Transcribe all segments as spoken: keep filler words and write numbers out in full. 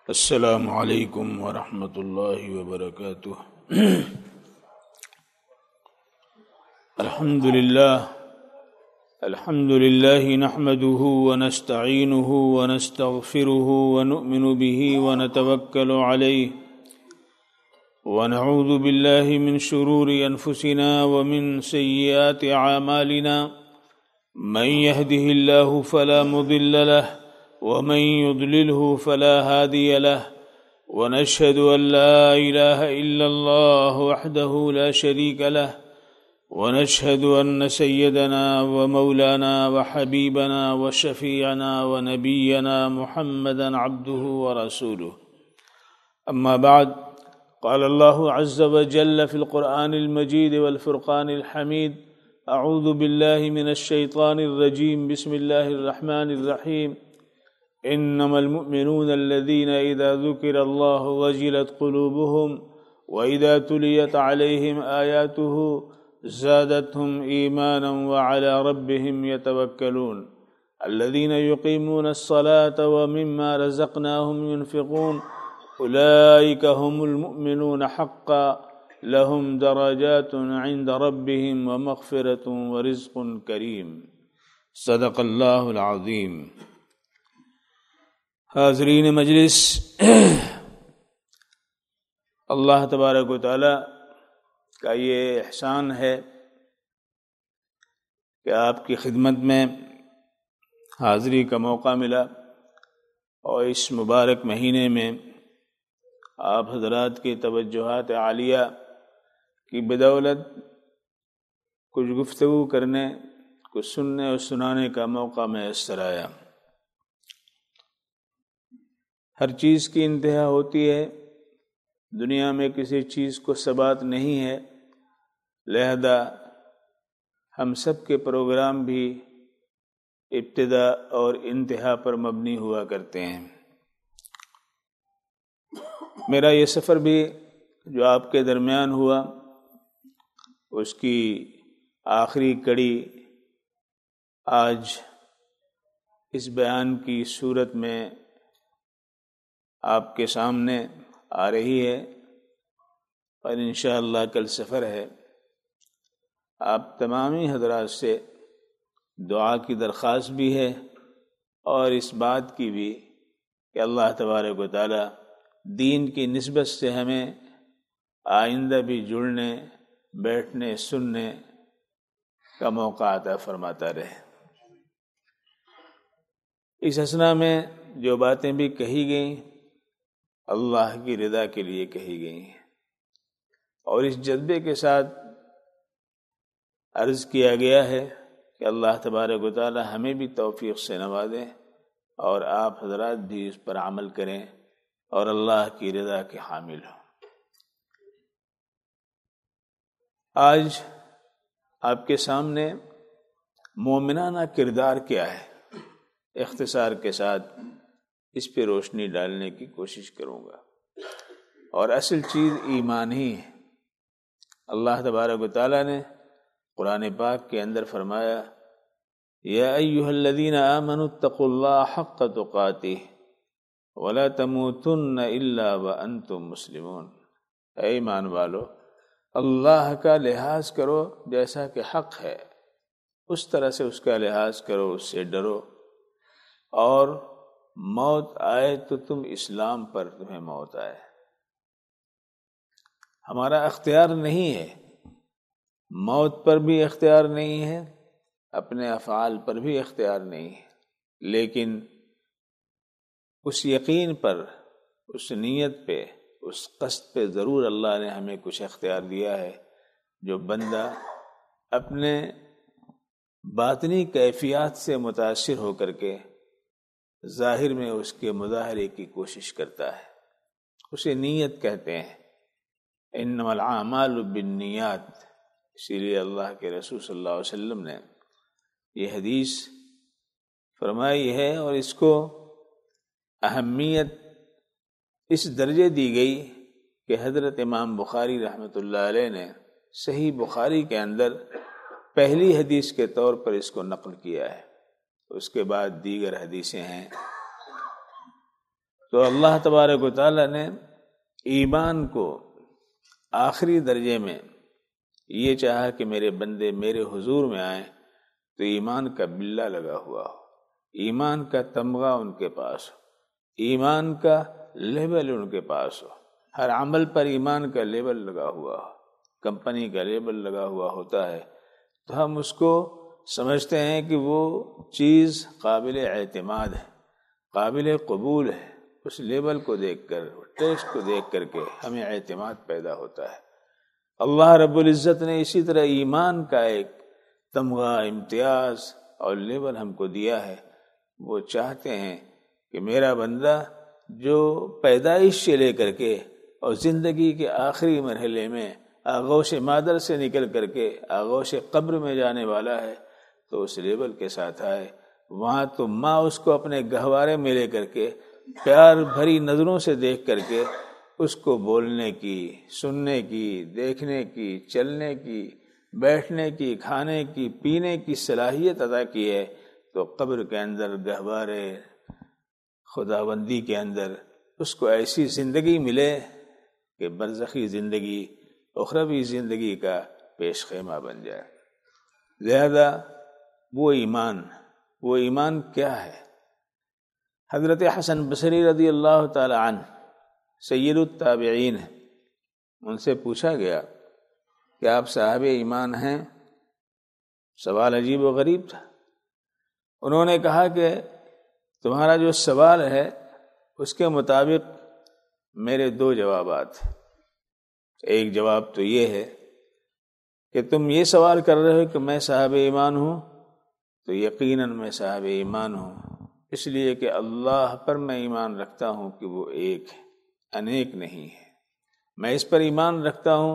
السلام علیکم ورحمۃ اللہ وبرکاتہ۔ الحمد للہ الحمد للہ نحمده ونستعینه ونستغفره ونؤمن به ونتوکل علیہ ونعوذ باللہ من شرور انفسنا ومن سیئات اعمالنا من يهده الله فلا مضل له ومن يضلله فلا هادي له ونشهد أن لا إله إلا الله وحده لا شريك له ونشهد أن سيدنا ومولانا وحبيبنا وشفيعنا ونبينا محمدا عبده ورسوله. أما بعد، قال الله عز وجل في القرآن المجيد والفرقان الحميد: أعوذ بالله من الشيطان الرجيم، بسم الله الرحمن الرحيم. إنما المؤمنون الذين إذا ذكر الله وجلت قلوبهم وإذا تليت عليهم آياته زادتهم إيمانا وعلى ربهم يتوكلون الذين يقيمون الصلاة ومما رزقناهم ينفقون أولئك هم المؤمنون حقا لهم درجات عند ربهم ومغفرة ورزق كريم. صدق الله العظيم. حاضرین مجلس، اللہ تبارک و تعالی کا یہ احسان ہے کہ آپ کی خدمت میں حاضری کا موقع ملا، اور اس مبارک مہینے میں آپ حضرات کی توجہات عالیہ کی بدولت کچھ گفتگو کرنے، کچھ سننے اور سنانے کا موقع میسر آیا۔ ہر چیز کی انتہا ہوتی ہے، دنیا میں کسی چیز کو ثبات نہیں ہے، لہذا ہم سب کے پروگرام بھی ابتدا اور انتہا پر مبنی ہوا کرتے ہیں۔ میرا یہ سفر بھی جو آپ کے درمیان ہوا، اس کی آخری کڑی آج اس بیان کی صورت میں آپ کے سامنے آ رہی ہے، اور انشاءاللہ کل سفر ہے۔ آپ تمامی حضرات سے دعا کی درخواست بھی ہے، اور اس بات کی بھی کہ اللہ تبارک و تعالی دین کی نسبت سے ہمیں آئندہ بھی جڑنے، بیٹھنے، سننے کا موقع عطا فرماتا رہے۔ اس اثنا میں جو باتیں بھی کہی گئیں، اللہ کی رضا کے لیے کہی گئی ہیں، اور اس جذبے کے ساتھ عرض کیا گیا ہے کہ اللہ تبارک و تعالی ہمیں بھی توفیق سے نوازیں، اور آپ حضرات بھی اس پر عمل کریں اور اللہ کی رضا کے حامل ہوں۔ آج آپ کے سامنے مومنانہ کردار کیا ہے، اختصار کے ساتھ اس پہ روشنی ڈالنے کی کوشش کروں گا، اور اصل چیز ایمان ہی ہے۔ اللہ تبارک و تعالیٰ نے قرآن پاک کے اندر فرمایا: یا ایھا الذین آمنوا اتقوا اللہ حق تقاتہ ولا تموتن الا وانتم مسلمون۔ اے ایمان والو، اللہ کا لحاظ کرو جیسا کہ حق ہے، اس طرح سے اس کا لحاظ کرو، اس سے ڈرو، اور موت آئے تو تم اسلام پر تمہیں موت آئے۔ ہمارا اختیار نہیں ہے، موت پر بھی اختیار نہیں ہے، اپنے افعال پر بھی اختیار نہیں ہے، لیکن اس یقین پر، اس نیت پہ، اس قصد پہ ضرور اللہ نے ہمیں کچھ اختیار دیا ہے، جو بندہ اپنے باطنی کیفیات سے متاثر ہو کر کے ظاہر میں اس کے مظاہرے کی کوشش کرتا ہے، اسے نیت کہتے ہیں۔ انما الاعمال بالنیات، اسی لیے اللہ کے رسول صلی اللہ علیہ وسلم نے یہ حدیث فرمائی ہے، اور اس کو اہمیت اس درجے دی گئی کہ حضرت امام بخاری رحمۃ اللہ علیہ نے صحیح بخاری کے اندر پہلی حدیث کے طور پر اس کو نقل کیا ہے، اس کے بعد دیگر حدیثیں ہیں تو اللہ تبارک و تعالیٰ نے ایمان کو آخری درجے میں یہ چاہا کہ میرے بندے میرے حضور میں آئیں تو ایمان کا بلہ لگا ہوا ہو، ایمان کا تمغہ ان کے پاس ہو، ایمان کا لیبل ان کے پاس ہو، ہر عمل پر ایمان کا لیبل لگا ہوا ہو، کمپنی کا لیبل لگا ہوا ہوتا ہے تو ہم اس کو سمجھتے ہیں کہ وہ چیز قابل اعتماد ہے، قابل قبول ہے۔ اس لیبل کو دیکھ کر، ٹیسٹ کو دیکھ کر کے ہمیں اعتماد پیدا ہوتا ہے۔ اللہ رب العزت نے اسی طرح ایمان کا ایک تمغہ، امتیاز اور لیبل ہم کو دیا ہے۔ وہ چاہتے ہیں کہ میرا بندہ جو پیدائش سے لے کر کے اور زندگی کے آخری مرحلے میں آغوش مادر سے نکل کر کے آغوش قبر میں جانے والا ہے تو اس لیبل کے ساتھ آئے۔ وہاں تو ماں اس کو اپنے گہوارے میں لے کر کے پیار بھری نظروں سے دیکھ کر کے اس کو بولنے کی، سننے کی، دیکھنے کی، چلنے کی، بیٹھنے کی، کھانے کی، پینے کی صلاحیت عطا کی ہے، تو قبر کے اندر گہوارے خداوندی کے اندر اس کو ایسی زندگی ملے کہ برزخی زندگی، اخروی زندگی کا پیش خیمہ بن جائے۔ لہذا وہ ایمان وہ ایمان کیا ہے؟ حضرت حسن بصری رضی اللہ تعالی عنہ سید التابعین ہیں، ان سے پوچھا گیا کہ آپ صاحب ایمان ہیں؟ سوال عجیب و غریب تھا۔ انہوں نے کہا کہ تمہارا جو سوال ہے اس کے مطابق میرے دو جوابات ہیں۔ ایک جواب تو یہ ہے کہ تم یہ سوال کر رہے ہو کہ میں صاحب ایمان ہوں، تو یقیناً میں صاحب ایمان ہوں، اس لیے کہ اللہ پر میں ایمان رکھتا ہوں کہ وہ ایک ہے، انیک نہیں ہے۔ میں اس پر ایمان رکھتا ہوں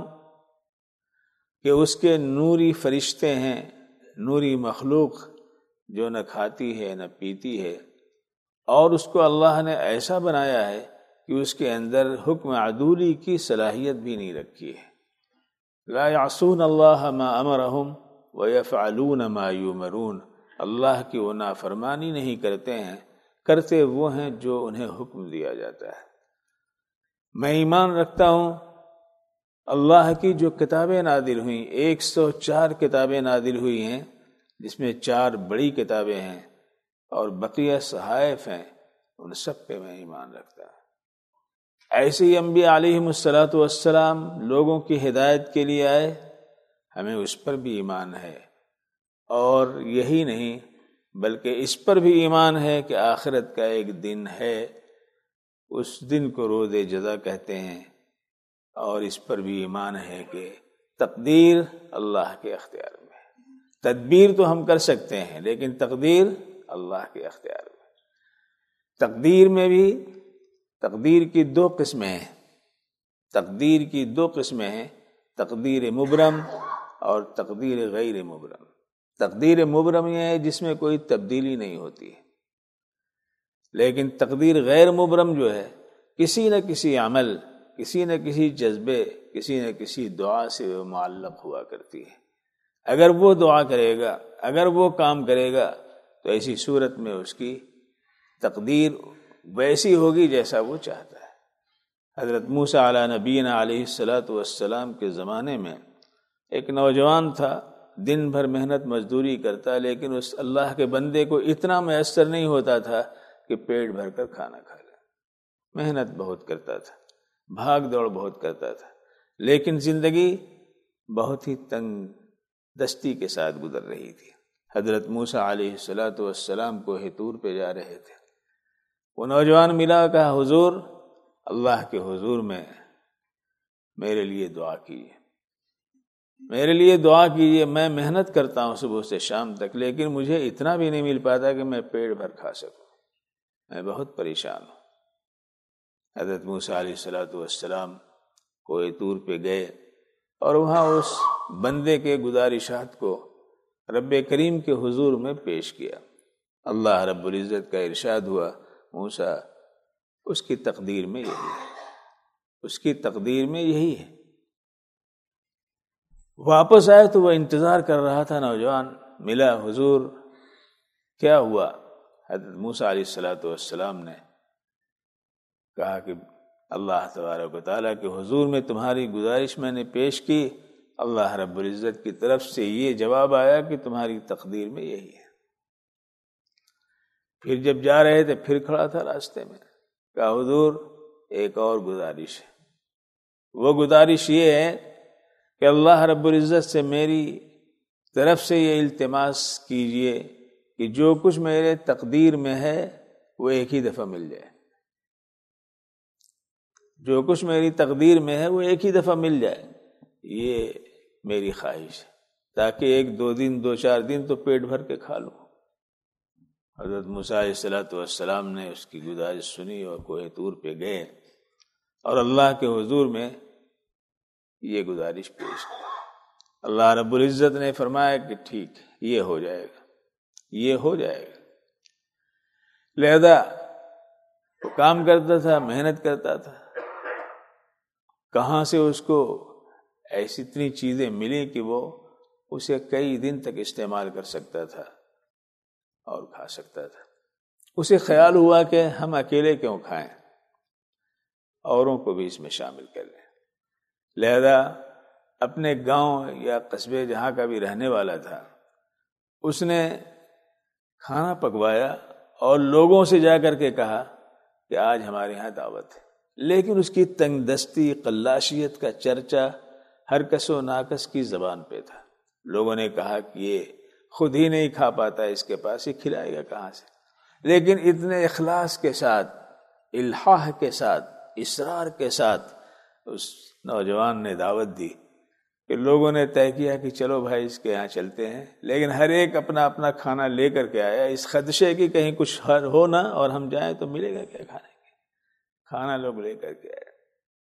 کہ اس کے نوری فرشتے ہیں، نوری مخلوق جو نہ کھاتی ہے نہ پیتی ہے، اور اس کو اللہ نے ایسا بنایا ہے کہ اس کے اندر حکم عدولی کی صلاحیت بھی نہیں رکھی ہے۔ لا یعصون اللہ ما امرہم ویفعلون ما یؤمرون، اللہ کی وہ نافرمانی نہیں کرتے ہیں، کرتے وہ ہیں جو انہیں حکم دیا جاتا ہے۔ میں ایمان رکھتا ہوں اللہ کی جو کتابیں نازل ہوئیں، ایک سو چار کتابیں نازل ہوئی ہیں، جس میں چار بڑی کتابیں ہیں اور بقیہ صحائف ہیں، ان سب پہ میں ایمان رکھتا ہوں۔ ایسے ہی انبیاء علیہم الصلاۃ والسلام لوگوں کی ہدایت کے لیے آئے، ہمیں اس پر بھی ایمان ہے، اور یہی نہیں بلکہ اس پر بھی ایمان ہے کہ آخرت کا ایک دن ہے، اس دن کو روز جزا کہتے ہیں، اور اس پر بھی ایمان ہے کہ تقدیر اللہ کے اختیار میں ہے۔ تدبیر تو ہم کر سکتے ہیں لیکن تقدیر اللہ کے اختیار میں۔ تقدیر میں بھی تقدیر کی دو قسمیں ہیں، تقدیر کی دو قسمیں ہیں، تقدیر مبرم اور تقدیر غیر مبرم۔ تقدیر مبرم یہ ہے جس میں کوئی تبدیلی نہیں ہوتی ہے، لیکن تقدیر غیر مبرم جو ہے کسی نہ کسی عمل، کسی نہ کسی جذبے، کسی نہ کسی دعا سے وہ معلق ہوا کرتی ہے۔ اگر وہ دعا کرے گا، اگر وہ کام کرے گا تو ایسی صورت میں اس کی تقدیر ویسی ہوگی جیسا وہ چاہتا ہے۔ حضرت موسیٰ علیہ نبینا علیہ الصلاۃ والسلام کے زمانے میں ایک نوجوان تھا، دن بھر محنت مزدوری کرتا، لیکن اس اللہ کے بندے کو اتنا میسر نہیں ہوتا تھا کہ پیٹ بھر کر کھانا کھا لے۔ محنت بہت کرتا تھا، بھاگ دوڑ بہت کرتا تھا، لیکن زندگی بہت ہی تنگ دستی کے ساتھ گزر رہی تھی۔ حضرت موسیٰ علیہ الصلاۃ والسلام کو طور پہ جا رہے تھے، وہ نوجوان ملا، کہا حضور اللہ کے حضور میں میرے لیے دعا کیجیے، میرے لیے دعا کیجیے، میں محنت کرتا ہوں صبح سے شام تک، لیکن مجھے اتنا بھی نہیں مل پاتا کہ میں پیٹ بھر کھا سکوں، میں بہت پریشان ہوں۔ حضرت موسیٰ علیہ الصلاۃ والسلام کوہ طور پہ گئے اور وہاں اس بندے کے گزارشات کو رب کریم کے حضور میں پیش کیا۔ اللہ رب العزت کا ارشاد ہوا، موسیٰ اس کی تقدیر میں یہی ہے، اس کی تقدیر میں یہی ہے۔ واپس آئے تو وہ انتظار کر رہا تھا، نوجوان ملا، حضور کیا ہوا؟ حضرت موسیٰ علیہ الصلاۃ والسلام نے کہا کہ اللہ تبارک و تعالیٰ کے حضور میں تمہاری گزارش میں نے پیش کی، اللہ رب العزت کی طرف سے یہ جواب آیا کہ تمہاری تقدیر میں یہی ہے۔ پھر جب جا رہے تھے پھر کھڑا تھا راستے میں، کہا حضور ایک اور گزارش ہے، وہ گزارش یہ ہے کہ اللہ رب العزت سے میری طرف سے یہ التماس کیجئے کہ جو کچھ میرے تقدیر میں ہے وہ ایک ہی دفعہ مل جائے، جو کچھ میری تقدیر میں ہے وہ ایک ہی دفعہ مل جائے، یہ میری خواہش ہے، تاکہ ایک دو دن دو چار دن تو پیٹ بھر کے کھا لوں۔ حضرت موسیٰ علیہ الصلوۃ والسلام نے اس کی گزارش سنی اور کوہ طور پہ گئے اور اللہ کے حضور میں یہ گزارش پیش کی۔ اللہ رب العزت نے فرمایا کہ ٹھیک یہ ہو جائے گا، یہ ہو جائے گا۔ لہذا وہ کام کرتا تھا، محنت کرتا تھا، کہاں سے اس کو ایسی اتنی چیزیں ملی کہ وہ اسے کئی دن تک استعمال کر سکتا تھا اور کھا سکتا تھا۔ اسے خیال ہوا کہ ہم اکیلے کیوں کھائیں، اوروں کو بھی اس میں شامل کر لیں۔ لہذا اپنے گاؤں یا قصبے جہاں کا بھی رہنے والا تھا، اس نے کھانا پکوایا اور لوگوں سے جا کر کے کہا کہ آج ہمارے ہاں دعوت ہے، لیکن اس کی تنگ دستی، قلاشیت کا چرچا ہر کس و ناکس کی زبان پہ تھا۔ لوگوں نے کہا کہ یہ خود ہی نہیں کھا پاتا، اس کے پاس یہ کھلائے گا کہاں سے؟ لیکن اتنے اخلاص کے ساتھ، الحاح کے ساتھ، اصرار کے ساتھ اس نوجوان نے دعوت دی کہ لوگوں نے طے کیا کہ چلو بھائی اس کے یہاں چلتے ہیں، لیکن ہر ایک اپنا اپنا کھانا لے کر کے آیا، اس خدشے کی کہیں کچھ ہو نہ اور ہم جائیں تو ملے گا کیا کھانے کے؟ کھانا لوگ لے کر کے آئے۔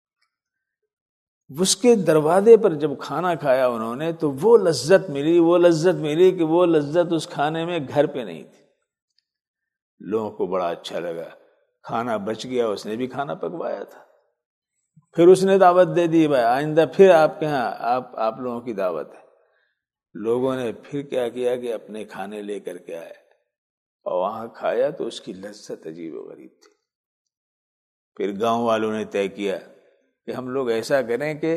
اس کے دروازے پر جب کھانا کھایا انہوں نے تو وہ لذت ملی، وہ لذت ملی کہ وہ لذت اس کھانے میں گھر پہ نہیں تھی۔ لوگوں کو بڑا اچھا لگا، کھانا بچ گیا، اس نے بھی کھانا پکوایا تھا۔ پھر اس نے دعوت دے دی، بھائی آئندہ پھر آپ کے ہاں آپ آپ لوگوں کی دعوت ہے۔ لوگوں نے پھر کیا کیا کہ اپنے کھانے لے کر کے آئے اور وہاں کھایا تو اس کی لذت عجیب و غریب تھی۔ پھر گاؤں والوں نے طے کیا کہ ہم لوگ ایسا کریں کہ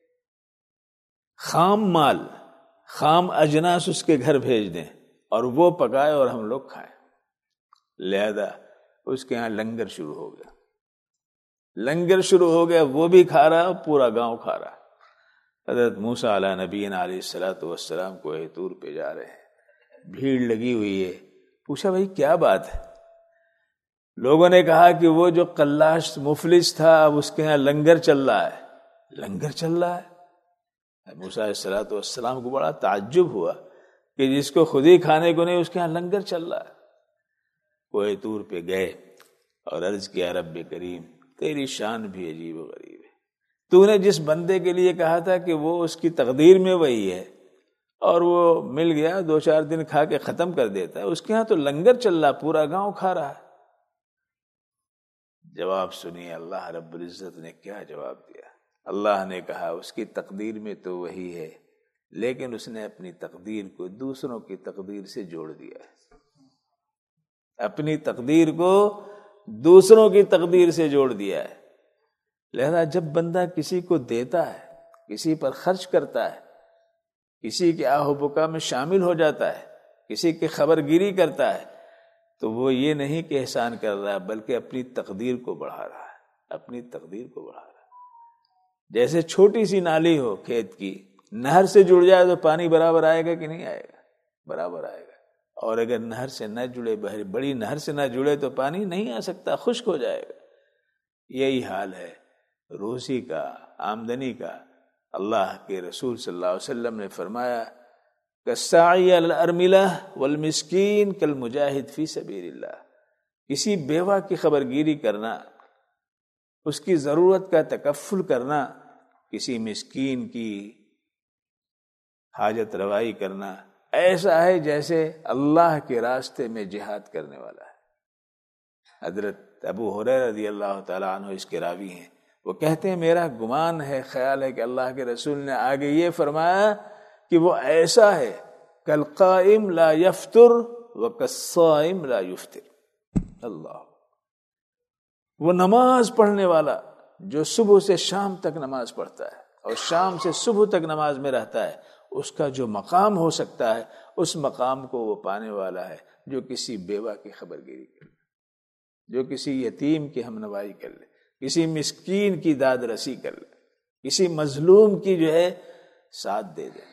خام مال، خام اجناس اس کے گھر بھیج دیں اور وہ پکائے اور ہم لوگ کھائیں۔ لہذا اس کے ہاں لنگر شروع ہو گیا، لنگر شروع ہو گیا، وہ بھی کھا رہا، پورا گاؤں کھا رہا۔ حضرت موسیٰ علیہ نبینا علیہ الصلوۃ والسلام کوہ طور پہ جا رہے ہیں، بھیڑ لگی ہوئی ہے۔ پوچھا بھائی کیا بات ہے؟ لوگوں نے کہا کہ وہ جو قلاش مفلس تھا اب اس کے ہاں لنگر چل رہا ہے، لنگر چل رہا ہے۔ موسیٰ علیہ الصلوۃ والسلام کو بڑا تعجب ہوا کہ جس کو خود ہی کھانے کو نہیں اس کے ہاں لنگر چل رہا ہے۔ کوہ طور پہ گئے اور عرض کیا رب کریم تیری شان بھی عجیب و غریب ہے، تو نے جس بندے کے لیے کہا تھا کہ وہ اس کی تقدیر میں وہی ہے اور وہ مل گیا، دو چار دن کھا کے ختم کر دیتا ہے، اس کے ہاں تو لنگر چل رہا، پورا گاؤں کھا رہا ہے۔ جواب سنیے اللہ رب العزت نے کیا جواب دیا۔ اللہ نے کہا اس کی تقدیر میں تو وہی ہے، لیکن اس نے اپنی تقدیر کو دوسروں کی تقدیر سے جوڑ دیا ہے، اپنی تقدیر کو دوسروں کی تقدیر سے جوڑ دیا ہے۔ لہذا جب بندہ کسی کو دیتا ہے، کسی پر خرچ کرتا ہے، کسی کے آہ و بکا میں شامل ہو جاتا ہے، کسی کی خبر گیری کرتا ہے، تو وہ یہ نہیں کہ احسان کر رہا ہے بلکہ اپنی تقدیر کو بڑھا رہا ہے، اپنی تقدیر کو بڑھا رہا ہے۔ جیسے چھوٹی سی نالی ہو کھیت کی، نہر سے جڑ جائے تو پانی برابر آئے گا کہ نہیں آئے گا؟ برابر آئے گا۔ اور اگر نہر سے نہ جڑے، بڑی نہر سے نہ جڑے تو پانی نہیں آ سکتا، خشک ہو جائے گا۔ یہی حال ہے روزی کا، آمدنی کا۔ اللہ کے رسول صلی اللہ علیہ وسلم نے فرمایا کالساعی علی الارملہ والمسکین کالمجاہد فی سبیل اللہ۔ کسی بیوہ کی خبرگیری کرنا، اس کی ضرورت کا تکفل کرنا، کسی مسکین کی حاجت روائی کرنا، ایسا ہے جیسے اللہ کے راستے میں جہاد کرنے والا ہے۔ حضرت ابو ہریرہ رضی اللہ تعالیٰ عنہ اس کے راوی ہیں، وہ کہتے ہیں میرا گمان ہے، خیال ہے کہ اللہ کے رسول نے آگے یہ فرمایا کہ وہ ایسا ہے کالقائم لا یفطر وکالصائم لا یفطر۔ اللہ وہ نماز پڑھنے والا جو صبح سے شام تک نماز پڑھتا ہے اور شام سے صبح تک نماز میں رہتا ہے، اس کا جو مقام ہو سکتا ہے اس مقام کو وہ پانے والا ہے جو کسی بیوہ کی خبر گیری کر لے، جو کسی یتیم کی ہمنوائی کر لے، کسی مسکین کی داد رسی کر لے، کسی مظلوم کی جو ہے ساتھ دے دے،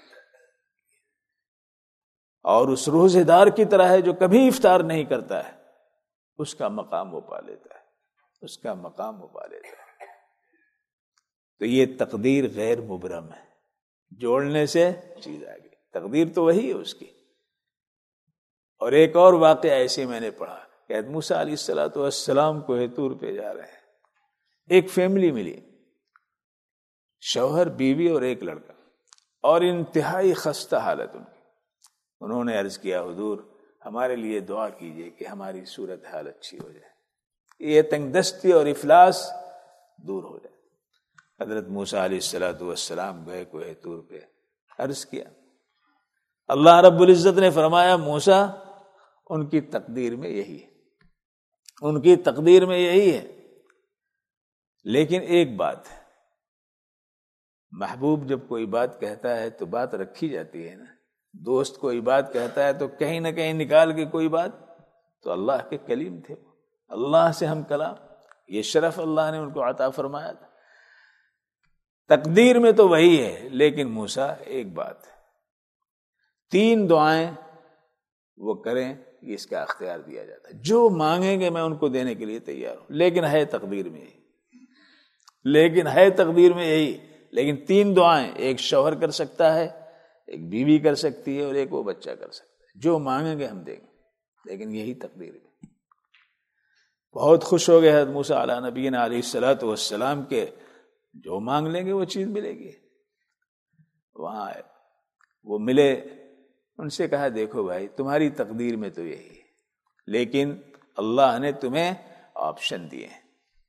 اور اس روزے دار کی طرح ہے جو کبھی افطار نہیں کرتا ہے، اس کا مقام وہ پا لیتا ہے، اس کا مقام وہ پا لیتا ہے۔ تو یہ تقدیر غیر مبرم ہے، جوڑنے سے چیز آ گئی، تقدیر تو وہی ہے اس کی۔ اور ایک اور واقعہ ایسے میں نے پڑھا کہ موسیٰ علیہ الصلوۃ والسلام کوہ طور پہ جا رہے ہیں، ایک فیملی ملی، شوہر، بیوی اور ایک لڑکا، اور انتہائی خستہ حالت ان کی۔ انہوں نے عرض کیا حضور ہمارے لیے دعا کیجئے کہ ہماری صورت حال اچھی ہو جائے، یہ تنگ دستی اور افلاس دور ہو جائے۔ حضرت موسیٰ علیہ الصلوۃ والسلام گئے کوہ طور پہ، عرض کیا، اللہ رب العزت نے فرمایا موسیٰ ان کی تقدیر میں یہی ہے، ان کی تقدیر میں یہی ہے، لیکن ایک بات ہے، محبوب جب کوئی بات کہتا ہے تو بات رکھی جاتی ہے نا، دوست کوئی بات کہتا ہے تو کہیں نہ کہیں نکال کے کوئی بات، تو اللہ کے کلیم تھے، اللہ سے ہم کلام، یہ شرف اللہ نے ان کو عطا فرمایا تھا۔ تقدیر میں تو وہی ہے، لیکن موسیٰ ایک بات ہے، تین دعائیں وہ کریں اس کا اختیار دیا جاتا ہے، جو مانگیں گے میں ان کو دینے کے لیے تیار ہوں، لیکن ہے تقدیر میں یہی، لیکن ہے تقدیر میں یہی لیکن تین دعائیں ایک شوہر کر سکتا ہے، ایک بیوی کر سکتی ہے، اور ایک وہ بچہ کر سکتا ہے، جو مانگیں گے ہم دیں گے، لیکن یہی تقدیر میں۔ بہت خوش ہو گئے حضرت موسیٰ علیہ نبینا علیہ الصلوۃ والسلام کے، جو مانگ لیں گے وہ چیز ملے گی۔ وہاں آئے، وہ ملے، ان سے کہا دیکھو بھائی تمہاری تقدیر میں تو یہی ہے، لیکن اللہ نے تمہیں آپشن دیے ہیں،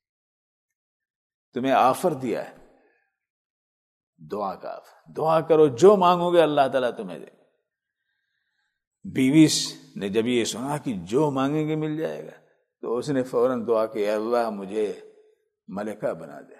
تمہیں آفر دیا ہے، دعا کا آفر، دعا کرو جو مانگو گے اللہ تعالیٰ تمہیں دے۔ بیوی نے جب یہ سنا کہ جو مانگیں گے مل جائے گا تو اس نے فوراً دعا کی، اللہ مجھے ملکہ بنا دے۔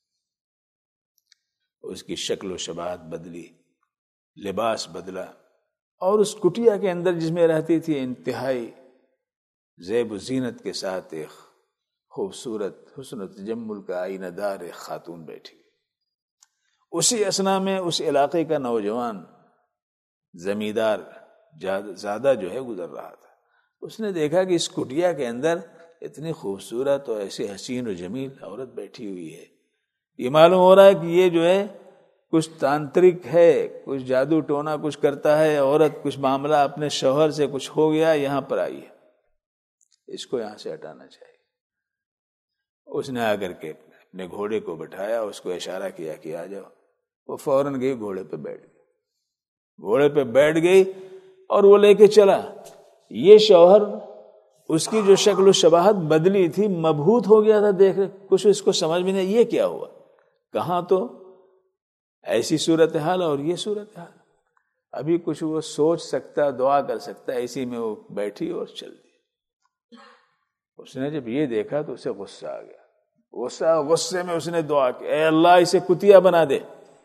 اس کی شکل و شباہت بدلی، لباس بدلا، اور اس کٹیا کے اندر جس میں رہتی تھی انتہائی زیب و زینت کے ساتھ ایک خوبصورت حسن و تجمل کا آئینہ دار ایک خاتون بیٹھی۔ اسی اثنا میں اس علاقے کا نوجوان زمیندار زیادہ جو ہے گزر رہا تھا، اس نے دیکھا کہ اس کٹیا کے اندر اتنی خوبصورت اور ایسی حسین و جمیل عورت بیٹھی ہوئی ہے، یہ معلوم ہو رہا ہے کہ یہ جو ہے کچھ تانترک ہے، کچھ جادو ٹونا کچھ کرتا ہے، عورت کچھ معاملہ اپنے شوہر سے کچھ ہو گیا، یہاں پر آئی ہے، اس کو یہاں سے ہٹانا چاہیے۔ اس نے آ کر کے اپنے گھوڑے کو بٹھایا، اس کو اشارہ کیا کہ آ جاؤ، وہ فوراً گئی گھوڑے پہ بیٹھ گئی، گھوڑے پہ بیٹھ گئی اور وہ لے کے چلا۔ یہ شوہر، اس کی جو شکل و شباہت بدلی تھی، مبہوت ہو گیا تھا دیکھ، کچھ اس کو سمجھ میں نہیں یہ کیا ہوا، کہاں تو ایسی صورتحال اور یہ صورتحال، ابھی کچھ وہ سوچ سکتا، دعا کر سکتا، اسی میں وہ بیٹھی اور چل دی۔ اس نے جب یہ دیکھا تو اسے غصہ آ گیا، غصہ غصے میں اس نے دعا کی، اے اللہ اسے کتیا بنا دے،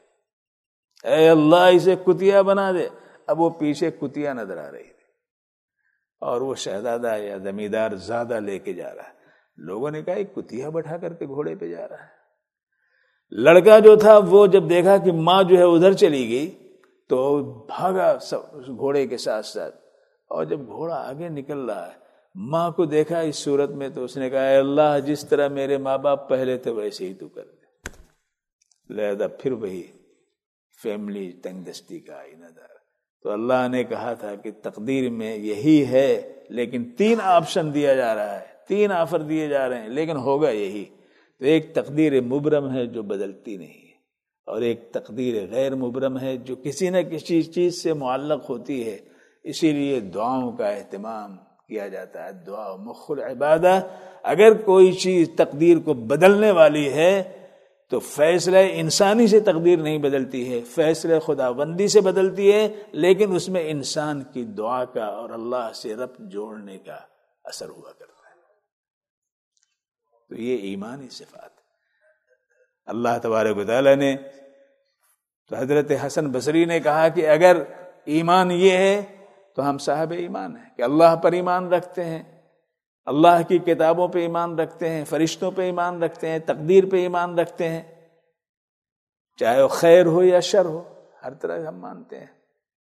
اے اللہ اسے کتیا بنا دے۔ اب وہ پیچھے کتیا نظر آ رہی تھی اور وہ شہزادہ یا زمیندار زیادہ لے کے جا رہا ہے۔ لوگوں نے کہا ایک کتیا بٹھا کر کے گھوڑے پہ جا رہا ہے۔ لڑکا جو تھا وہ جب دیکھا کہ ماں جو ہے ادھر چلی گئی تو بھاگا اس گھوڑے کے ساتھ ساتھ، اور جب گھوڑا آگے نکل رہا ہے، ماں کو دیکھا اس صورت میں تو اس نے کہا اے اللہ جس طرح میرے ماں باپ پہلے تھے ویسے ہی تو کر دے۔ لہذا پھر وہی فیملی تنگ دستی کا آئینہ دار۔ تو اللہ نے کہا تھا کہ تقدیر میں یہی ہے، لیکن تین آپشن دیا جا رہا ہے، تین آفر دیے جا رہے ہیں، لیکن ہوگا یہی۔ تو ایک تقدیر مبرم ہے جو بدلتی نہیں ہے، اور ایک تقدیر غیر مبرم ہے جو کسی نہ کسی چیز سے معلق ہوتی ہے۔ اسی لیے دعاؤں کا اہتمام کیا جاتا ہے، دعا مخ العبادہ۔ اگر کوئی چیز تقدیر کو بدلنے والی ہے تو فیصلہ انسانی سے تقدیر نہیں بدلتی ہے، فیصلہ خداوندی سے بدلتی ہے، لیکن اس میں انسان کی دعا کا اور اللہ سے ربط جوڑنے کا اثر ہوا کرتا ہے۔ تو یہ ایمانی صفات. اللہ تبارک و تعالیٰ نے تو حضرت حسن بصری نے کہا کہ اگر ایمان یہ ہے تو ہم صاحب ایمان ہیں کہ اللہ پر ایمان رکھتے ہیں، اللہ کی کتابوں پہ ایمان رکھتے ہیں، فرشتوں پہ ایمان رکھتے ہیں، تقدیر پہ ایمان رکھتے ہیں، چاہے وہ خیر ہو یا شر ہو، ہر طرح ہم مانتے ہیں.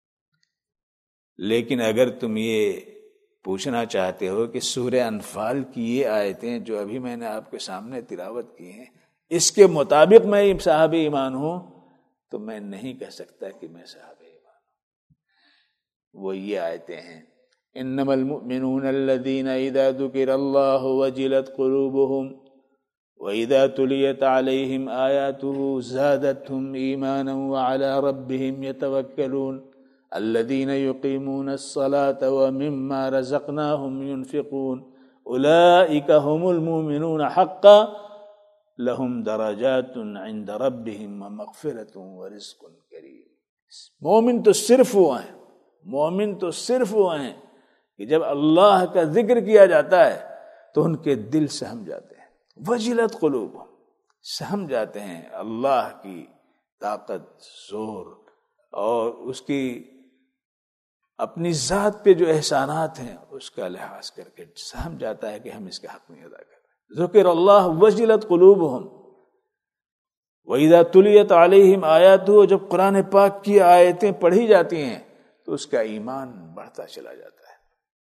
لیکن اگر تم یہ پوچھنا چاہتے ہو کہ سورہ انفال کی یہ آیتیں جو ابھی میں نے آپ کے سامنے تلاوت کی ہیں اس کے مطابق میں صاحب ایمان ہوں، تو میں نہیں کہہ سکتا کہ میں صاحب ایمان ہوں. وہ یہ آیتیں ہیں انما المؤمنون الذين اذا ذكر الله وجلت قلوبهم واذا تليت عليهم آياته زادتهم ايمانا وعلى ربهم يتوكلون الذين يقيمون الصلاة ومما رزقناهم ينفقون اولئك هم المؤمنون حقا لهم درجات عند ربهم ومغفرة ورزق کریم. مومن تو صرف وہ ہیں، مومن تو صرف وہ ہیں کہ جب اللہ کا ذکر کیا جاتا ہے تو ان کے دل سہم جاتے ہیں. وجلت قلوب، سہم جاتے ہیں اللہ کی طاقت، زور اور اس کی اپنی ذات پہ جو احسانات ہیں اس کا لحاظ کر کے سہم جاتا ہے کہ ہم اس کا حق نہیں ادا کر رہے. ذکر اللہ وجلت قلوبہم وَإِذَا تُلِيَتْ عَلَيْهِمْ آیاتُهُ، جب قرآن پاک کی آیتیں پڑھی جاتی ہیں تو اس کا ایمان بڑھتا چلا جاتا ہے.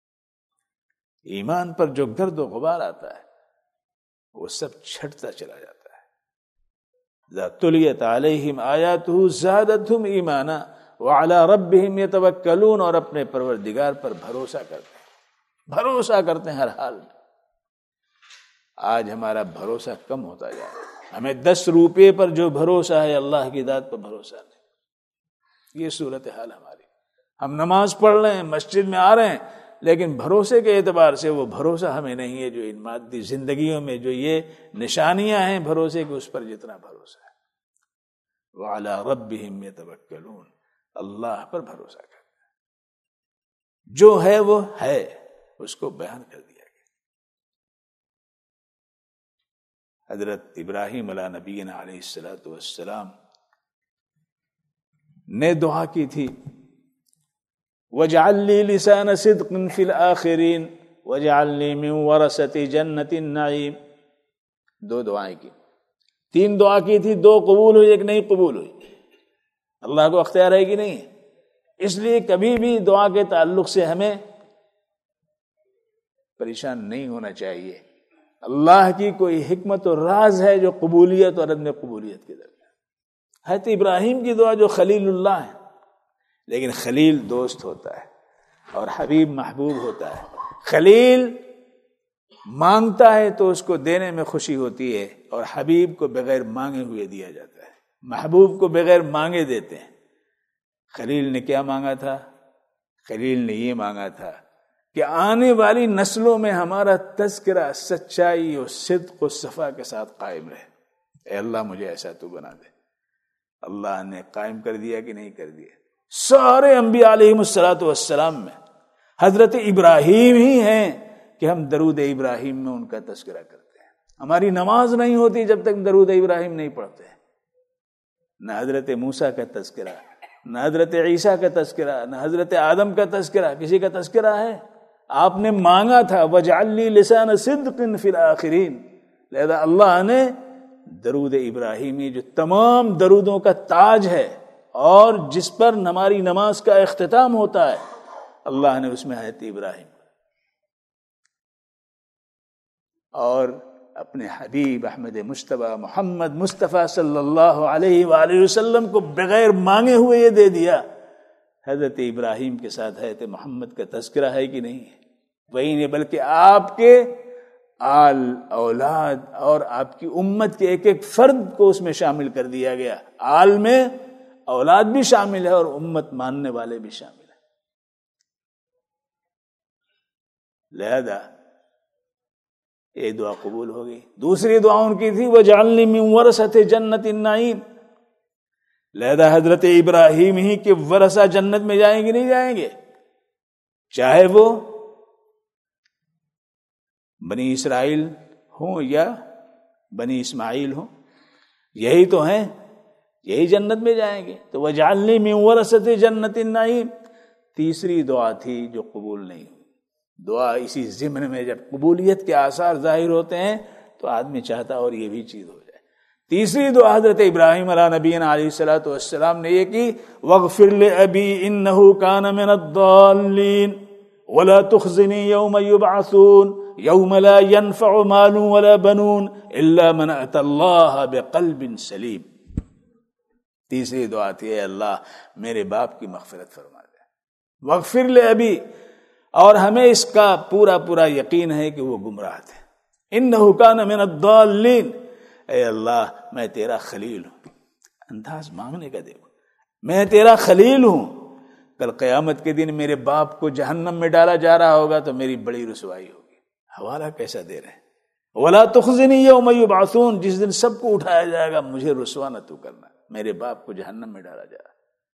ایمان پر جو گرد و غبار آتا ہے وہ سب چھٹتا چلا جاتا ہے. اذا تلیت علیہم آیاتہ زادتہم ایمانا وعلی ربہم یتوکلون، اور اپنے پروردگار پر بھروسہ کرتے ہیں، بھروسہ کرتے ہیں ہر حال میں. آج ہمارا بھروسہ کم ہوتا جا رہا ہے. ہمیں دس روپے پر جو بھروسہ ہے اللہ کی ذات پر بھروسہ نہیں. یہ صورتحال ہماری. ہم نماز پڑھ رہے ہیں، مسجد میں آ رہے ہیں، لیکن بھروسے کے اعتبار سے وہ بھروسہ ہمیں نہیں ہے جو ان مادی زندگیوں میں جو یہ نشانیاں ہیں بھروسے کے، اس پر جتنا بھروسہ ہے. وعلی ربہم یتوکلون، اللہ پر بھروسہ کرتے ہیں. جو ہے وہ ہے، اس کو بیان کر دیا گیا. حضرت ابراہیم علیہ نبینا علیہ الصلوۃ والسلام نے دعا کی تھی وَاجْعَلْ لِي لِسَانَ صِدْقٍ فِي الْآخِرِينَ وَاجْعَلْنِي مِنْ وَرَثَةِ جَنَّةِ النَّعِيمِ. دو دعائیں کی، تین دعا کی تھی، دو قبول ہوئی، ایک نہیں قبول ہوئی. اللہ کو اختیار ہے کہ نہیں ہے؟ اس لیے کبھی بھی دعا کے تعلق سے ہمیں پریشان نہیں ہونا چاہیے. اللہ کی کوئی حکمت اور راز ہے جو قبولیت اور عدم قبولیت کے درمیان. حضرت ابراہیم کی دعا جو خلیل اللہ ہے، لیکن خلیل دوست ہوتا ہے اور حبیب محبوب ہوتا ہے. خلیل مانگتا ہے تو اس کو دینے میں خوشی ہوتی ہے، اور حبیب کو بغیر مانگے ہوئے دیا جاتا ہے. محبوب کو بغیر مانگے دیتے ہیں. خلیل نے کیا مانگا تھا؟ خلیل نے یہ مانگا تھا کہ آنے والی نسلوں میں ہمارا تذکرہ سچائی اور صدق و صفا کے ساتھ قائم رہے. اے اللہ مجھے ایسا تو بنا دے. اللہ نے قائم کر دیا کہ نہیں کر دیا؟ سارے انبیاء علیہم الصلوۃ والسلام میں حضرت ابراہیم ہی ہیں کہ ہم درود ابراہیم میں ان کا تذکرہ کرتے ہیں. ہماری نماز نہیں ہوتی جب تک درود ابراہیم نہیں پڑھتے. نہ حضرت موسیٰ کا تذکرہ، نہ حضرت عیسیٰ کا تذکرہ، نہ حضرت آدم کا تذکرہ. کسی کا تذکرہ ہے؟ آپ نے مانگا تھا وَاجْعَلْ لِي لِسَانَ صِدْقٍ فِي الْآخِرِينَ. لہذا اللہ نے درود ابراہیمی جو تمام درودوں کا تاج ہے اور جس پر ہماری نماز کا اختتام ہوتا ہے، اللہ نے اس میں حضرت ابراہیم اور اپنے حبیب احمد مجتبیٰ محمد مصطفیٰ صلی اللہ علیہ وآلہ وسلم کو بغیر مانگے ہوئے یہ دے دیا. حضرت ابراہیم کے ساتھ حضرت محمد کا تذکرہ ہے کہ نہیں ہے؟ وہی نہیں، بلکہ آپ کے آل اولاد اور آپ کی امت کے ایک ایک فرد کو اس میں شامل کر دیا گیا. آل میں اولاد بھی شامل ہے اور امت ماننے والے بھی شامل ہیں. لہذا یہ دعا قبول ہو گئی. دوسری دعا ان کی تھی وَاجْعَلْنِي مِنْ وَرَثَةِ جَنَّةِ النَّعِيمِ. لہذا حضرت ابراہیم ہی کے ورثہ جنت میں جائیں گے نہیں جائیں گے، چاہے وہ بنی اسرائیل ہوں یا بنی اسماعیل ہوں، یہی تو ہیں، یہی جنت میں جائیں گے. تو وَاجْعَلْنِي مِن وَرَثَةِ جَنَّةِ النَّعِيمِ تیسری دعا تھی جو قبول نہیں ہوئی. دعا اسی ضمن میں جب قبولیت کے آثار ظاہر ہوتے ہیں تو آدمی چاہتا اور یہ بھی چیز ہو جائے. تیسری دعا حضرت ابراہیم علیہ نبینا علیہ الصلوۃ والسلام نے یہ کی، وَاغْفِرْ لِأَبِي إِنَّهُ كَانَ مِنَ الضَّالِّينَ وَلَا تُخْزِنِي يَوْمَ يُبْعَثُونَ يَوْمَ لَا يَنْفَعُ مَالٌ وَلَا بَنُونَ إِلَّا مَنْ أَتَى اللَّهَ بِقَلْبٍ سَلِيمٍ. تیسری دعا تھی، اے اللہ میرے باپ کی مغفرت فرما دے. وَاغْفِرْ لِأَبِي، اور ہمیں اس کا پورا پورا یقین ہے کہ وہ گمراہ تھے. إِنَّهُ كَانَ مِنَ الضَّالِّينَ، اے اللہ میں تیرا خلیل ہوں. انداز مانگنے کا دیکھو، میں تیرا خلیل ہوں. کل قیامت کے دن میرے باپ کو جہنم میں ڈالا جا رہا ہوگا تو میری بڑی رسوائی ہوگی. حوالہ کیسا دے رہے ہیں، وَلَا تُخْزِنِي يَوْمَ يُبْعَثُونَ، جس دن سب کو اٹھایا جائے گا مجھے رسوا نہ تو کرنا، میرے باپ کو جہنم میں ڈالا جا رہا.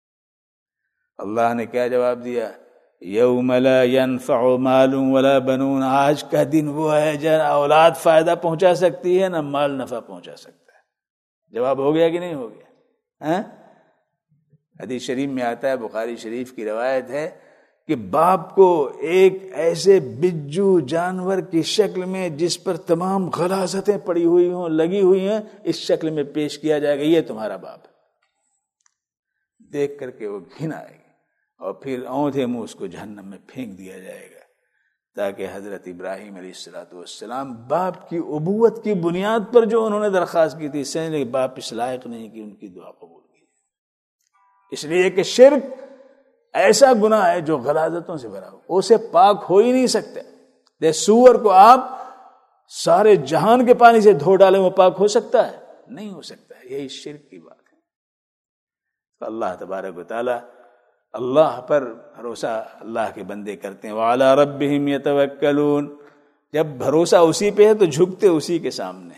اللہ نے کیا جواب دیا، یوم لا ينفع مال ولا بنون، آج کا دن وہ ہے جن اولاد فائدہ پہنچا سکتی ہے نہ مال نفع پہنچا سکتا ہے. جواب ہو گیا کہ نہیں ہو گیا؟ حدیث شریف میں آتا ہے، بخاری شریف کی روایت ہے کہ باپ کو ایک ایسے بجو جانور کی شکل میں جس پر تمام غلاظتیں پڑی ہوئی ہوں، لگی ہوئی ہیں، اس شکل میں پیش کیا جائے گا، یہ تمہارا باپ ہے. دیکھ کر کے وہ گھن آئے گی اور پھر اونھے منہ اس کو جہنم میں پھینک دیا جائے گا، تاکہ حضرت ابراہیم علیہ الصلوۃ والسلام باپ کی ابوت کی بنیاد پر جو انہوں نے درخواست کی تھی، سمجھ لیں باپ اس لائق نہیں کہ ان کی دعا قبول کی. اس لیے کہ شرک ایسا گناہ ہے جو غلاظتوں سے بھرا ہو، اسے پاک ہو ہی نہیں سکتے. دے سور کو آپ سارے جہان کے پانی سے دھو ڈالیں وہ پاک ہو سکتا ہے؟ نہیں ہو سکتا ہے. یہی شرک کی بات ہے. تو اللہ تبارک و تعالی اللہ پر بھروسہ اللہ کے بندے کرتے ہیں. وَعَلَىٰ رَبِّهِمْ يَتَوَكَّلُونَ، جب بھروسہ اسی پہ ہے تو جھکتے اسی کے سامنے.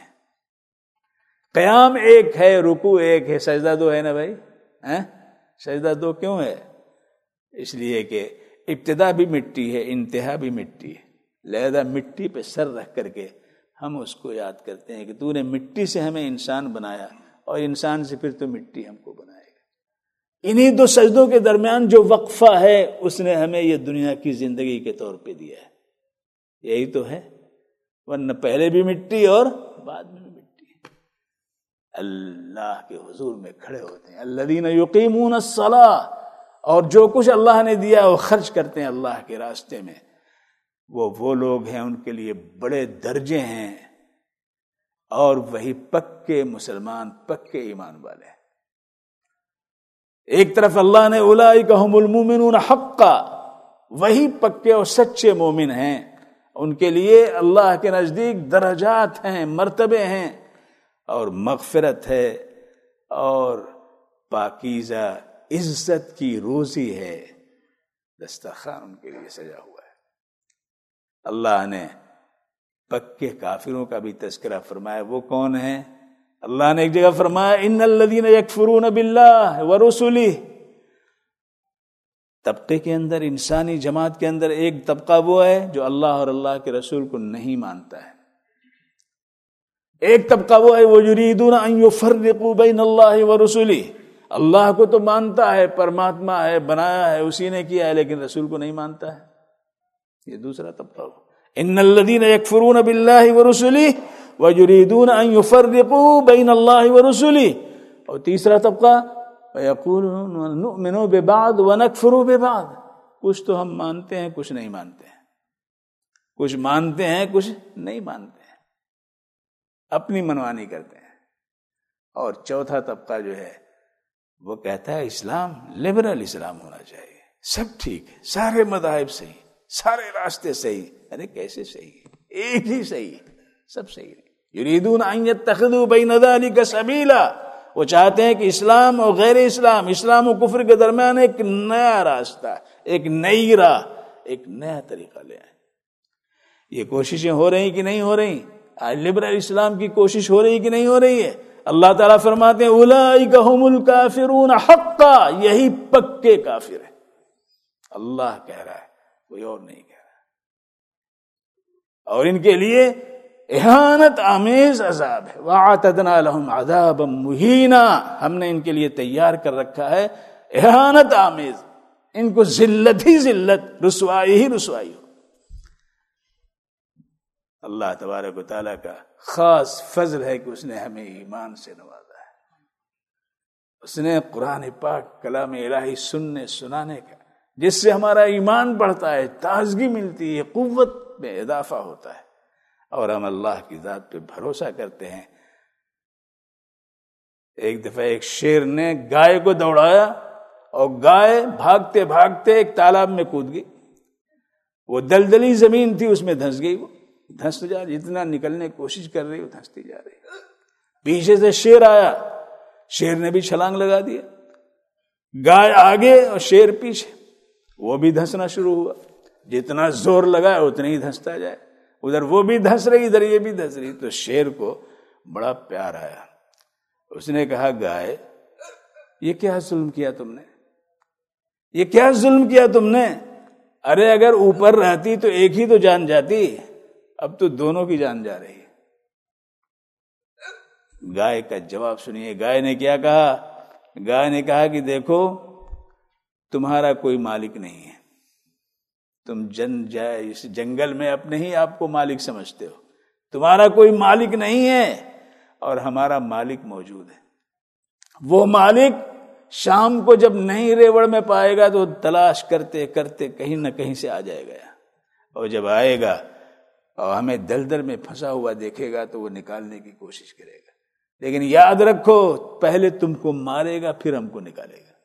قیام ایک ہے، رکوع ایک ہے، سجدہ دو ہے نا بھائی. سجدہ دو کیوں ہے؟ اس لیے کہ ابتدا بھی مٹی ہے، انتہا بھی مٹی ہے. لہذا مٹی پہ سر رکھ کر کے ہم اس کو یاد کرتے ہیں کہ تو نے مٹی سے ہمیں انسان بنایا اور انسان سے پھر تو مٹی ہم کو بنائے گا. انہی دو سجدوں کے درمیان جو وقفہ ہے اس نے ہمیں یہ دنیا کی زندگی کے طور پہ دیا ہے. یہی تو ہے، ورنہ پہلے بھی مٹی اور بعد میں بھی مٹی. اللہ کے حضور میں کھڑے ہوتے ہیں الذین یقیمون الصلاۃ، اور جو کچھ اللہ نے دیا وہ خرچ کرتے ہیں اللہ کے راستے میں. وہ وہ لوگ ہیں ان کے لیے بڑے درجے ہیں، اور وہی پکے مسلمان، پکے ایمان والے ہیں. ایک طرف اللہ نے اولئک هم المؤمنون حقا، وہی پکے اور سچے مومن ہیں. ان کے لیے اللہ کے نزدیک درجات ہیں، مرتبے ہیں، اور مغفرت ہے، اور پاکیزہ عزت کی روزی ہے. دسترخوان ان کے لیے سجا ہوا ہے. اللہ نے پکے کافروں کا بھی تذکرہ فرمایا. وہ کون ہیں؟ اللہ نے ایک جگہ فرمایا ان الذین یکفرون باللہ ورسلہ. طبقے کے اندر، انسانی جماعت کے اندر ایک طبقہ وہ ہے جو اللہ اور اللہ کے رسول کو نہیں مانتا ہے. ایک طبقہ وہ ہے وہ یریدون ان یفرقوا بین اللہ ورسلہ. اللہ کو تو مانتا ہے، پرماتما ہے، بنایا ہے، اسی نے کیا ہے، لیکن رسول کو نہیں مانتا ہے. یہ دوسرا طبقہ ہو. ان الذین یکفرون باللہ ورسلہ ویریدون ان یفرقوا بین اللہ ورسلہ. اور تیسرا طبقہ ویقولون نؤمن ببعض ونکفر ببعض. کچھ تو ہم مانتے ہیں، کچھ نہیں مانتے ہیں، کچھ مانتے ہیں، کچھ نہیں مانتے ہیں، اپنی منمانی کرتے ہیں. اور چوتھا طبقہ جو ہے وہ کہتا ہے اسلام لبرل اسلام ہونا چاہیے، سب ٹھیک ہے، سارے مذاہب صحیح، سارے راستے صحیح. ارے کیسے صحیح ہے؟ ایک ہی صحیح ہے، سب صحیح ہے. یریدون ان یتخذوا بین ذلک سبیلا. وہ چاہتے ہیں کہ اسلام اور غیر اسلام، اسلام و کفر کے درمیان ایک نیا راستہ، ایک نئی راہ، ایک نیا طریقہ لے آئیں. یہ کوششیں ہو رہی کہ نہیں ہو رہی؟ آج لبرل اسلام کی کوشش ہو رہی کہ نہیں ہو رہی ہے؟ اللہ تعالیٰ فرماتے ہیں اولئک هم الکافرون حقا. یہی پکے کافر ہیں. اللہ کہہ رہا ہے، کوئی اور نہیں کہہ رہا. اور ان کے لیے اہانت آمیز عذاب ہے. وَأَعْتَدْنَا لَهُمْ عَذَابًا مُهِينًا، ہم نے ان کے لیے تیار کر رکھا ہے اہانت آمیز، ان کو ذلت ہی ذلت، رسوائی ہی رسوائی ہو. اللہ تبارک و تعالیٰ کا خاص فضل ہے کہ اس نے ہمیں ایمان سے نوازا ہے. اس نے قرآن پاک کلام الہی سننے سنانے کا، جس سے ہمارا ایمان بڑھتا ہے، تازگی ملتی ہے، قوت میں اضافہ ہوتا ہے، اور ہم اللہ کی ذات پہ بھروسہ کرتے ہیں. ایک دفعہ ایک شیر نے گائے کو دوڑایا اور گائے بھاگتے بھاگتے ایک تالاب میں کود گئی. وہ دلدلی زمین تھی، اس میں دھنس گئی. وہ دھنس جا رہی، جتنا نکلنے کی کوشش کر رہی وہ دھنستی جا رہی. پیچھے سے شیر آیا، شیر نے بھی چھلانگ لگا دیا. گائے آگے اور شیر پیچھے، وہ بھی دھنسنا شروع ہوا. جتنا زور لگا اتنا ہی دھنستا جائے. ادھر وہ بھی دھنس رہی، ادھر یہ بھی دھنس رہی. تو شیر کو بڑا پیار آیا. اس نے کہا گائے یہ کیا ظلم کیا تم نے، یہ کیا ظلم کیا تم نے؟ ارے اگر اوپر رہتی تو ایک ہی تو جان جاتی، اب تو دونوں کی جان جا رہی ہے. گائے کا جواب سنیے. گائے نے کیا کہا؟ گائے نے کہا کہ دیکھو تمہارا کوئی مالک نہیں ہے، تم جن جائے اس جنگل میں اپنے ہی آپ کو مالک سمجھتے ہو. تمہارا کوئی مالک نہیں ہے اور ہمارا مالک موجود ہے. وہ مالک شام کو جب نہیں ریوڑ میں پائے گا تو تلاش کرتے کرتے کہیں نہ کہیں سے آ جائے گا، اور جب آئے گا اور ہمیں دلدل میں پھنسا ہوا دیکھے گا تو وہ نکالنے کی کوشش کرے گا. لیکن یاد رکھو پہلے تم کو مارے گا پھر ہم کو نکالے گا.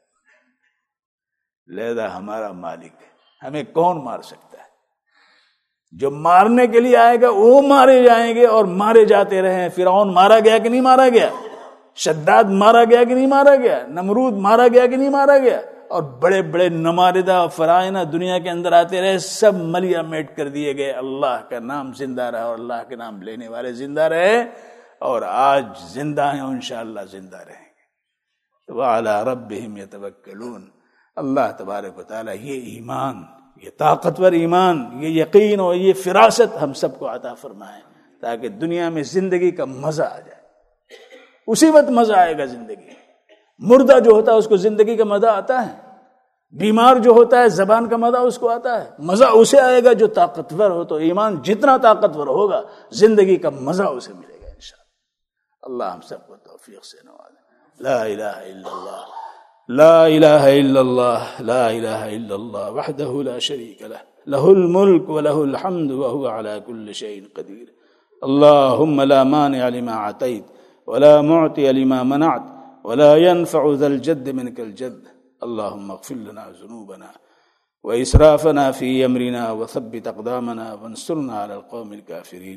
لہذا ہمارا مالک ہے، ہمیں کون مار سکتا ہے؟ جو مارنے کے لیے آئے گا وہ مارے جائیں گے اور مارے جاتے رہے. فرعون مارا گیا کہ نہیں مارا گیا؟ شداد مارا گیا کہ نہیں مارا گیا؟ نمرود مارا گیا کہ نہیں مارا گیا؟ اور بڑے بڑے نماردہ اور فرائنہ دنیا کے اندر آتے رہے، سب ملیا میٹ کر دیے گئے. اللہ کا نام زندہ رہا اور اللہ کے نام لینے والے زندہ رہے، اور آج زندہ ہیں اور انشاءاللہ زندہ رہیں گے. وَعَلَىٰ رَبِّهِمْ يَتَوَكَّلُونَ. اللہ تبارک و تعالیٰ یہ ایمان، یہ طاقتور ایمان، یہ یقین اور یہ فراست ہم سب کو عطا فرمائے تاکہ دنیا میں زندگی کا مزہ آ جائے. اسی وقت مزہ آئے گا زندگی. مردہ جو ہوتا ہے اس کو زندگی کا مزہ آتا ہے، بیمار جو ہوتا ہے زبان کا مزہ اس کو آتا ہے. مزہ اسے آئے گا جو طاقتور ہو. تو ایمان جتنا طاقتور ہوگا زندگی کا مزہ اسے ملے گا انشاءاللہ. اللہ ہم سب کو توفیق سے نوازے. لا الہ الا اللہ، لا الہ الا اللہ، لا الہ الا اللہ وحدہ لا شریک لہ، لہ الملک ولہ الحمد وہو علی کل شیء قدیر. اللہم لا مانع لما اعطیت ولا معطی لما منعت ولا ينفع ذا الجد منك الجد. اللهم اغفر لنا ذنوبنا وإسرافنا في أمرنا وثبت أقدامنا وانصرنا على القوم الكافرين.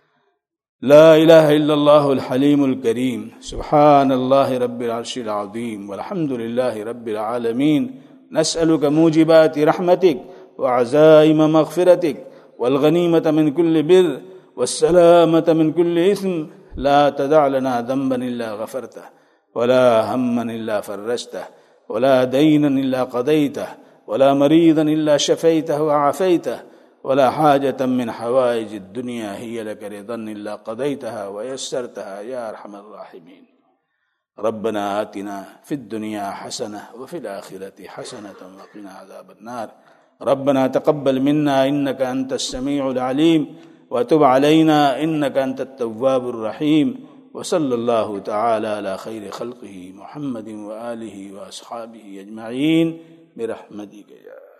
لا إله إلا الله الحليم الكريم. سبحان الله رب العرش العظيم والحمد لله رب العالمين. نسألك موجبات رحمتك وعزائم مغفرتك والغنيمة من كل بر والسلامة من كل إثم. لا تدع لنا ذنبا إلا غفرته ولا هما إلا فرجته ولا دينا إلا قضيته ولا مريضا إلا شفيته وعافيته ولا حاجة من حوائج الدنيا هي لك رضا إلا قضيتها ويسرتها يا أرحم الراحمين. ربنا آتنا في الدنيا حسنة وفي الآخرة حسنة وقنا عذاب النار. ربنا تقبل منا إنك أنت السميع العليم وتب علينا إنك أنت التواب الرحيم. وصلى الله تعالى على خير خلقه محمد وآله وأصحابه أجمعين برحمتك يا